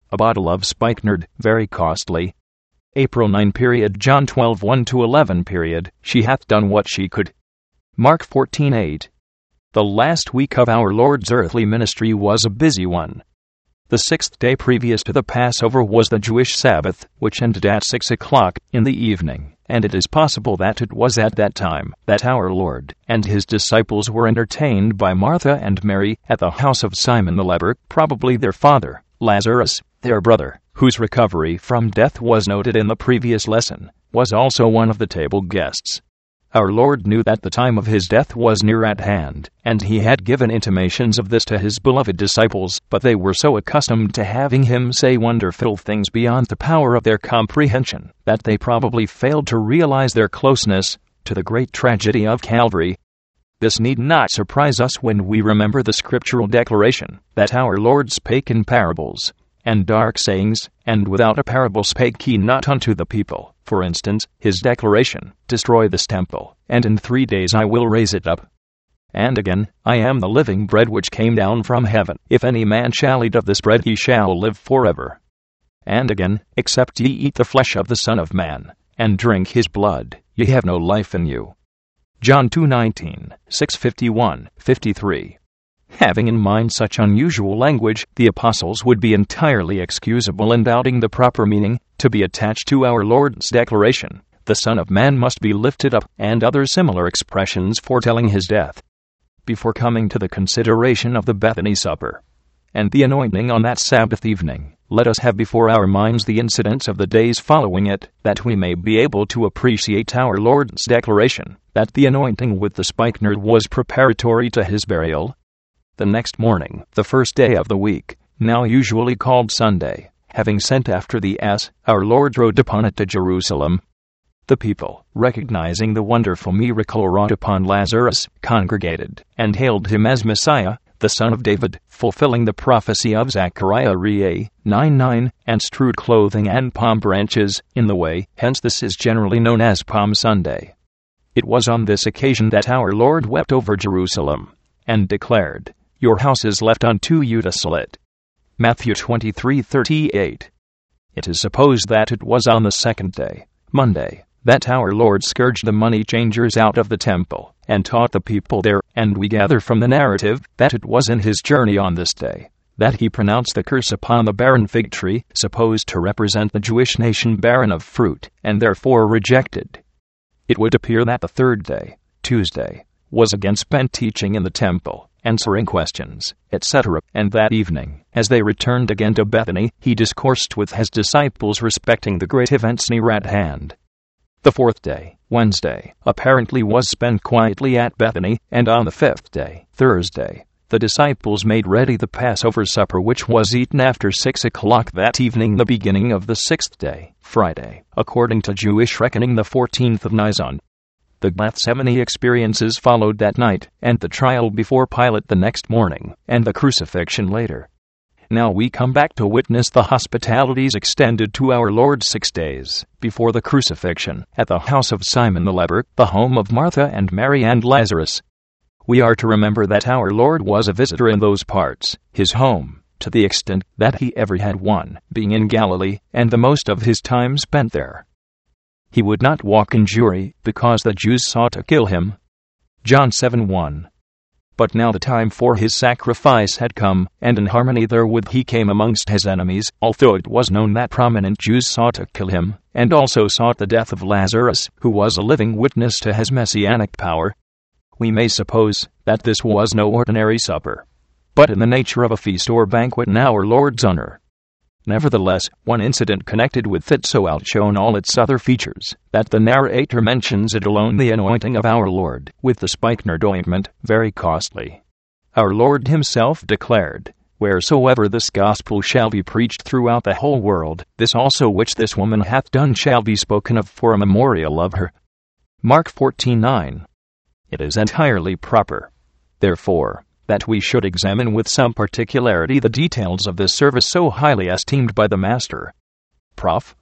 a bottle of spikenard, very costly. April 9 period, John 12 1-11 period, she hath done what she could. Mark 14:8. The last week of our Lord's earthly ministry was a busy one. The 6th day previous to the Passover was the Jewish Sabbath, which ended at 6 o'clock in the evening, and it is possible that it was at that time that our Lord and his disciples were entertained by Martha and Mary at the house of Simon the leper, probably their father, Lazarus, their brother, whose recovery from death was noted in the previous lesson, was also one of the table guests. Our Lord knew that the time of his death was near at hand, and he had given intimations of this to his beloved disciples, but they were so accustomed to having him say wonderful things beyond the power of their comprehension, that they probably failed to realize their closeness to the great tragedy of Calvary. This need not surprise us when we remember the scriptural declaration that our Lord spake in parables and dark sayings, and without a parable spake he not unto the people. For instance, his declaration, destroy this temple, and in 3 days I will raise it up. And again, I am the living bread which came down from heaven. If any man shall eat of this bread, he shall live forever. And again, except ye eat the flesh of the Son of Man, and drink his blood, ye have no life in you. John 2:19, 6:51, 53. Having in mind such unusual language, the apostles would be entirely excusable in doubting the proper meaning to be attached to our Lord's declaration, the Son of Man must be lifted up, and other similar expressions foretelling his death. Before coming to the consideration of the Bethany supper and the anointing on that Sabbath evening, let us have before our minds the incidents of the days following it, that we may be able to appreciate our Lord's declaration that the anointing with the spikenard was preparatory to his burial. The next morning, the first day of the week, now usually called Sunday, having sent after the ass, our Lord rode upon it to Jerusalem. The people, recognizing the wonderful miracle wrought upon Lazarus, congregated, and hailed him as Messiah, the Son of David, fulfilling the prophecy of Zechariah 9:9, and strewed clothing and palm branches in the way, hence this is generally known as Palm Sunday. It was on this occasion that our Lord wept over Jerusalem, and declared, Your house is left unto you desolate. Matthew 23:38. It is supposed that it was on the second day, Monday, that our Lord scourged the money changers out of the temple, and taught the people there, and we gather from the narrative that it was in his journey on this day that he pronounced the curse upon the barren fig tree, supposed to represent the Jewish nation barren of fruit, and therefore rejected. It would appear that the third day, Tuesday, was again spent teaching in the temple, answering questions, etc., and that evening, as they returned again to Bethany, he discoursed with his disciples respecting the great events near at hand. The fourth day, Wednesday, apparently was spent quietly at Bethany, and on the fifth day, Thursday, the disciples made ready the Passover supper, which was eaten after 6 o'clock that evening, the beginning of the sixth day, Friday, according to Jewish reckoning the 14th of Nisan. The Gethsemane experiences followed that night, and the trial before Pilate the next morning, and the crucifixion later. Now we come back to witness the hospitalities extended to our Lord 6 days before the crucifixion, at the house of Simon the leper, the home of Martha and Mary and Lazarus. We are to remember that our Lord was a visitor in those parts, his home, to the extent that he ever had one, being in Galilee, and the most of his time spent there. He would not walk in Jewry, because the Jews sought to kill him. John 7:1. But now the time for his sacrifice had come, and in harmony therewith he came amongst his enemies, although it was known that prominent Jews sought to kill him, and also sought the death of Lazarus, who was a living witness to his messianic power. We may suppose that this was no ordinary supper, but in the nature of a feast or banquet in our Lord's honor. Nevertheless, one incident connected with it so outshone all its other features, that the narrator mentions it alone, the anointing of our Lord with the spikenard ointment, very costly. Our Lord himself declared, Wheresoever this gospel shall be preached throughout the whole world, this also which this woman hath done shall be spoken of for a memorial of her. Mark 14:9. It is entirely proper, therefore, that we should examine with some particularity the details of this service so highly esteemed by the Master. Prof.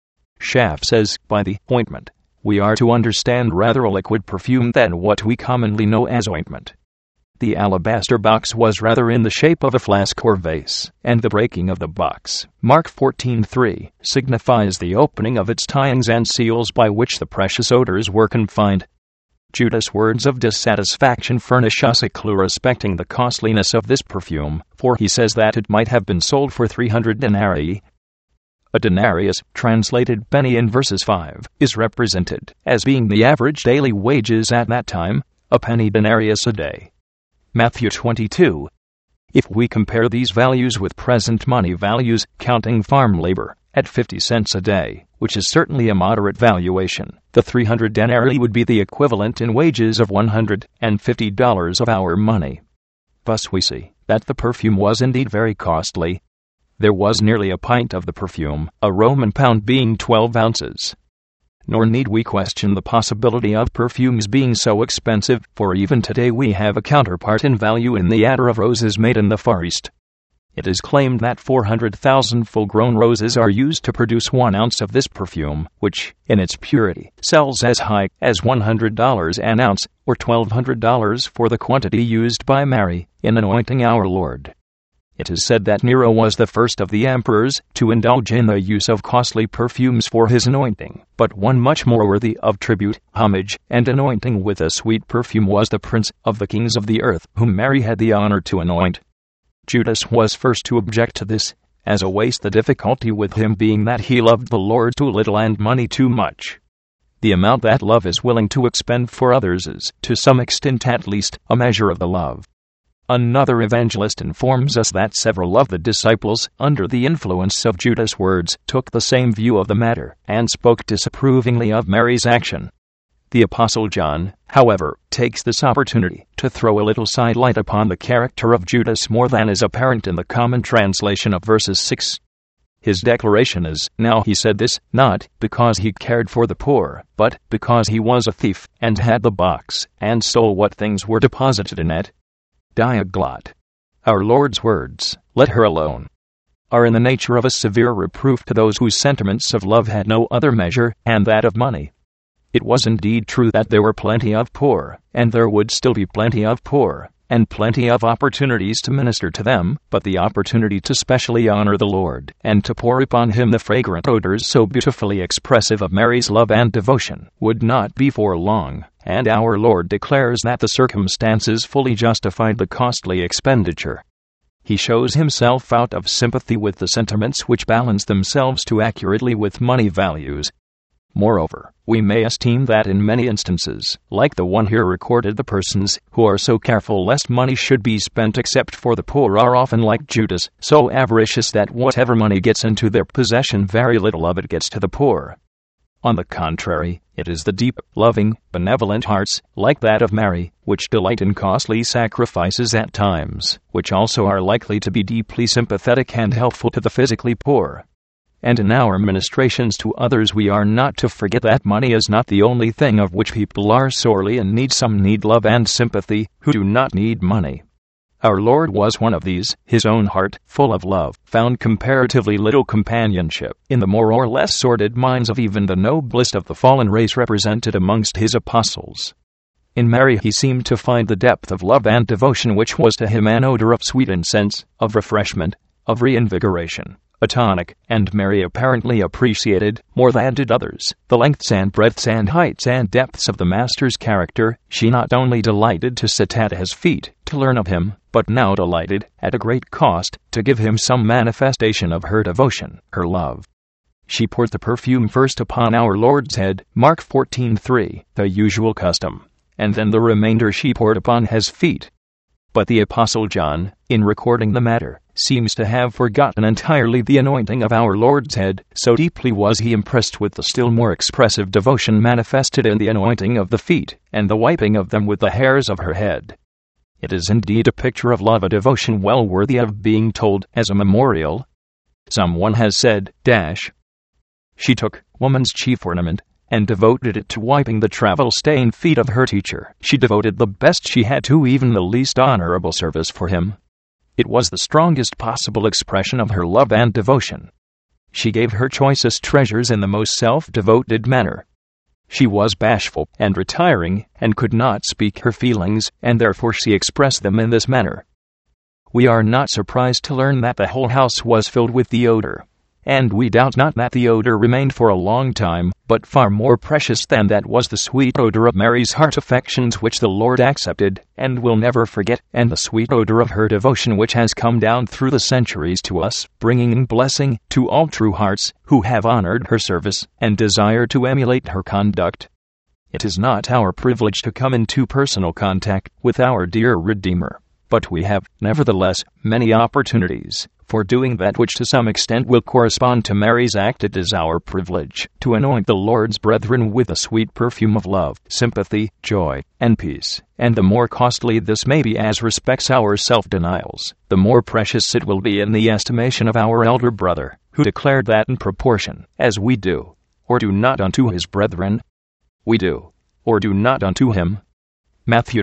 Schaff says, by the ointment, we are to understand rather a liquid perfume than what we commonly know as ointment. The alabaster box was rather in the shape of a flask or vase, and the breaking of the box, Mark 14:3, signifies the opening of its tyings and seals by which the precious odors were confined. Judas' words of dissatisfaction furnish us a clue respecting the costliness of this perfume, for he says that it might have been sold for 300 denarii. A denarius, translated penny in verses 5, is represented as being the average daily wages at that time, a penny denarius a day. Matthew 22. If we compare these values with present money values, counting farm labor, at 50 cents a day, which is certainly a moderate valuation, the 300 denarii would be the equivalent in wages of $150 of our money. Thus we see that the perfume was indeed very costly. There was nearly a pint of the perfume, a Roman pound being 12 ounces. Nor need we question the possibility of perfumes being so expensive, for even today we have a counterpart in value in the attar of roses made in the Far East. It is claimed that 400,000 full-grown roses are used to produce 1 ounce of this perfume, which, in its purity, sells as high as $100 an ounce, or $1,200 for the quantity used by Mary in anointing our Lord. It is said that Nero was the first of the emperors to indulge in the use of costly perfumes for his anointing, but one much more worthy of tribute, homage, and anointing with a sweet perfume was the Prince of the Kings of the Earth, whom Mary had the honor to anoint. Judas was first to object to this, as a waste, the difficulty with him being that he loved the Lord too little and money too much. The amount that love is willing to expend for others is, to some extent at least, a measure of the love. Another evangelist informs us that several of the disciples, under the influence of Judas' words, took the same view of the matter, and spoke disapprovingly of Mary's action. The Apostle John, however, takes this opportunity to throw a little sidelight upon the character of Judas more than is apparent in the common translation of verses 6. His declaration is, "Now he said this, not because he cared for the poor, but because he was a thief, and had the box, and stole what things were deposited in it." Diaglott. Our Lord's words, "Let her alone," are in the nature of a severe reproof to those whose sentiments of love had no other measure, and that of money. It was indeed true that there were plenty of poor, and there would still be plenty of poor, and plenty of opportunities to minister to them, but the opportunity to specially honor the Lord, and to pour upon him the fragrant odors so beautifully expressive of Mary's love and devotion, would not be for long, and our Lord declares that the circumstances fully justified the costly expenditure. He shows himself out of sympathy with the sentiments which balance themselves too accurately with money values. Moreover, we may esteem that in many instances, like the one here recorded, the persons who are so careful lest money should be spent except for the poor are often like Judas, so avaricious that whatever money gets into their possession, very little of it gets to the poor. On the contrary, it is the deep, loving, benevolent hearts, like that of Mary, which delight in costly sacrifices at times, which also are likely to be deeply sympathetic and helpful to the physically poor. And in our ministrations to others we are not to forget that money is not the only thing of which people are sorely in need. Some need love and sympathy, who do not need money. Our Lord was one of these. His own heart, full of love, found comparatively little companionship in the more or less sordid minds of even the noblest of the fallen race represented amongst his apostles. In Mary he seemed to find the depth of love and devotion which was to him an odor of sweet incense, of refreshment, of reinvigoration, a tonic, and Mary apparently appreciated, more than did others, the lengths and breadths and heights and depths of the Master's character. She not only delighted to sit at his feet, to learn of him, but now delighted, at a great cost, to give him some manifestation of her devotion, her love. She poured the perfume first upon our Lord's head, Mark 14:3, the usual custom, and then the remainder she poured upon his feet. But the Apostle John, in recording the matter, seems to have forgotten entirely the anointing of our Lord's head, so deeply was he impressed with the still more expressive devotion manifested in the anointing of the feet, and the wiping of them with the hairs of her head. It is indeed a picture of love, a devotion well worthy of being told as a memorial. Someone has said, "She took woman's chief ornament, and devoted it to wiping the travel-stained feet of her teacher. She devoted the best she had to even the least honorable service for him. It was the strongest possible expression of her love and devotion. She gave her choicest treasures in the most self-devoted manner. She was bashful and retiring, and could not speak her feelings, and therefore she expressed them in this manner. We are not surprised to learn that the whole house was filled with the odor. And we doubt not that the odor remained for a long time, but far more precious than that was the sweet odor of Mary's heart affections which the Lord accepted, and will never forget, and the sweet odor of her devotion which has come down through the centuries to us, bringing blessing to all true hearts, who have honored her service, and desire to emulate her conduct. It is not our privilege to come into personal contact with our dear Redeemer, but we have, nevertheless, many opportunities for doing that which to some extent will correspond to Mary's act. It is our privilege to anoint the Lord's brethren with the sweet perfume of love, sympathy, joy, and peace, and the more costly this may be as respects our self-denials, the more precious it will be in the estimation of our elder brother, who declared that in proportion as we do, or do not unto his brethren, we do, or do not unto him. Matthew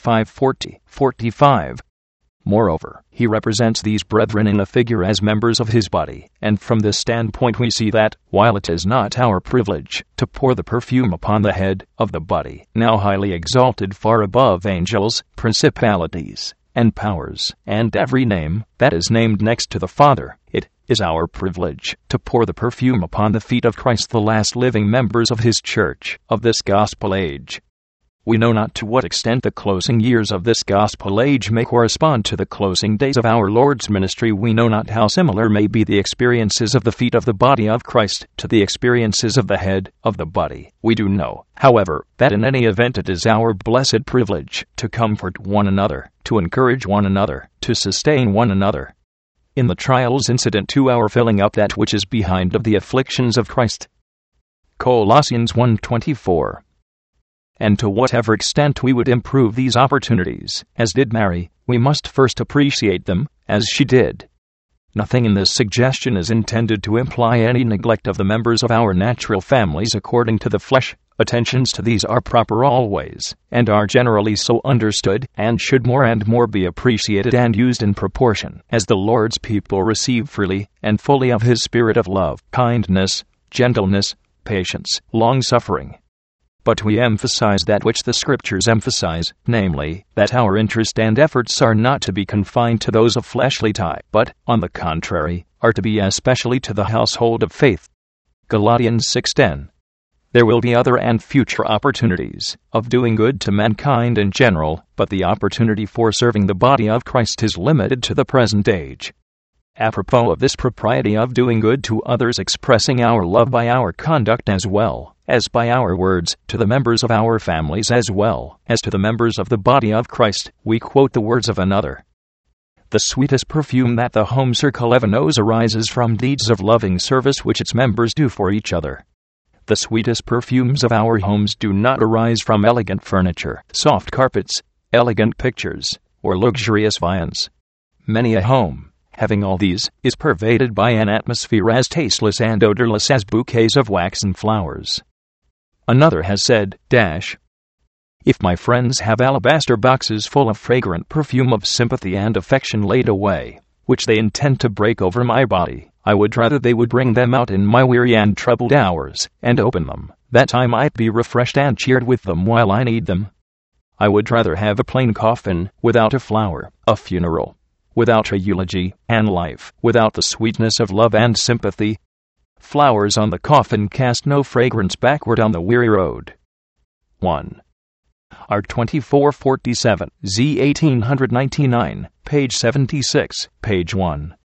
25:40-45. Moreover, he represents these brethren in a figure as members of his body, and from this standpoint we see that, while it is not our privilege to pour the perfume upon the head of the body, now highly exalted far above angels, principalities, and powers, and every name that is named next to the Father, it is our privilege to pour the perfume upon the feet of Christ, the last living members of his church, of this gospel age. We know not to what extent the closing years of this gospel age may correspond to the closing days of our Lord's ministry. We know not how similar may be the experiences of the feet of the body of Christ to the experiences of the head of the body. We do know, however, that in any event it is our blessed privilege to comfort one another, to encourage one another, to sustain one another in the trials incident to our filling up that which is behind of the afflictions of Christ. Colossians 1:24. And to whatever extent we would improve these opportunities, as did Mary, we must first appreciate them, as she did. Nothing in this suggestion is intended to imply any neglect of the members of our natural families according to the flesh. Attentions to these are proper always, and are generally so understood, and should more and more be appreciated and used in proportion as the Lord's people receive freely and fully of his spirit of love, kindness, gentleness, patience, long-suffering. But we emphasize that which the Scriptures emphasize, namely, that our interest and efforts are not to be confined to those of fleshly type, but, on the contrary, are to be especially to the household of faith. Galatians 6:10. There will be other and future opportunities of doing good to mankind in general, but the opportunity for serving the body of Christ is limited to the present age. Apropos of this propriety of doing good to others, expressing our love by our conduct as well as by our words, to the members of our families as well as to the members of the body of Christ, we quote the words of another. The sweetest perfume that the home circle ever knows arises from deeds of loving service which its members do for each other. The sweetest perfumes of our homes do not arise from elegant furniture, soft carpets, elegant pictures, or luxurious viands. Many a home, having all these, is pervaded by an atmosphere as tasteless and odorless as bouquets of waxen flowers. Another has said, If my friends have alabaster boxes full of fragrant perfume of sympathy and affection laid away, which they intend to break over my body, I would rather they would bring them out in my weary and troubled hours, and open them, that I might be refreshed and cheered with them while I need them. I would rather have a plain coffin, without a flower, a funeral without a eulogy, and life without the sweetness of love and sympathy. Flowers on the coffin cast no fragrance backward on the weary road. 1. Art 2447, Z 1899, page 76, page 1.